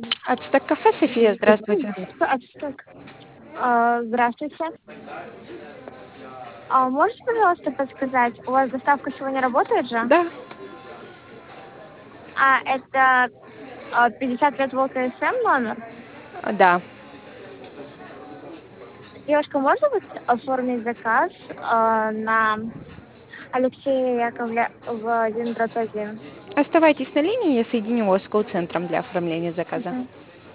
Ацтек кафе, София, здравствуйте. Ацтек. Здравствуйте. Можете, пожалуйста, подсказать, у вас доставка сегодня работает же? Да, Это 50 лет Волка СМ номер? да. Девушка, можно вот оформить заказ на Алексея Яковля в 1/1? Оставайтесь на линии, я соединю вас с колл-центром для оформления заказа. Мгм.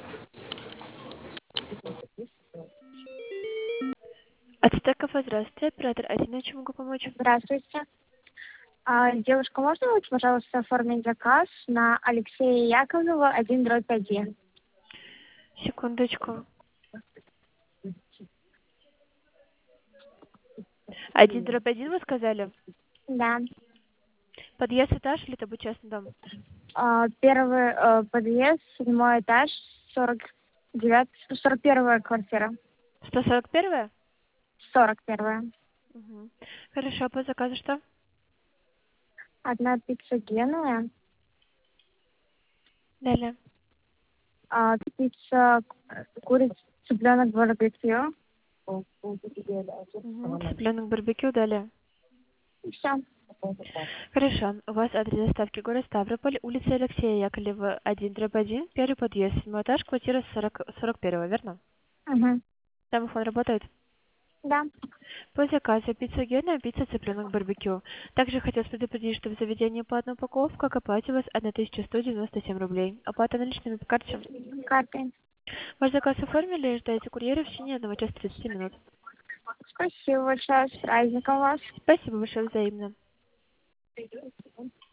Ацтек кафе, здравствуйте. Оператор один, чем могу помочь? Здравствуйте. Девушка, можно вот, пожалуйста, оформить заказ на Алексея Яковлева 1/1? Секундочку. 1/1 вы сказали? Да. Подъезд, этаж или это будет частный дом? Первый подъезд, 7-й этаж, 41-я квартира. 141-я? 41-я. Угу. Хорошо, по заказу что? Одна пицца Генуя, Далее. пицца курица, цыпленок барбекю. Угу. Цыпленок барбекю, далее. И все. Хорошо. У вас адрес доставки город Ставрополь, улица Алексея Яковлева, 1/1, первый подъезд, 7-й этаж, квартира 41, верно? Угу. Домофон работает? Да. По заказу пицца Гена, пицца цыпленок барбекю. Также хотелось предупредить, что в заведении платная упаковка, к оплате у вас 1197 рублей. Оплата наличными по карте. Картой. Ваш заказ оформили и ждаете курьера в течение 1 часа 30 минут. Спасибо большое. С праздником вас. Спасибо большое, взаимно.